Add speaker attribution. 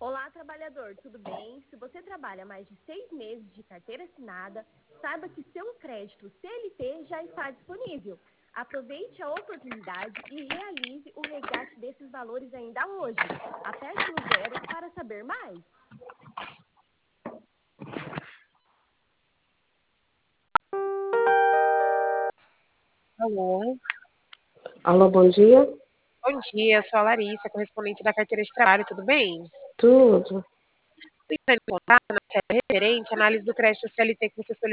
Speaker 1: Olá, trabalhador, tudo bem? Se você trabalha mais de 6 meses de carteira assinada, saiba que seu crédito CLT já está disponível. Aproveite a oportunidade e realize o resgate desses valores ainda hoje. Aperte no 0 para saber mais.
Speaker 2: Alô,
Speaker 3: Alô, bom dia.
Speaker 2: bom dia, sou a Larissa, correspondente da carteira de trabalho, tudo bem?
Speaker 3: Tudo.
Speaker 2: Estou entrando em contato na série referente à análise do crédito CLT que você solicitou.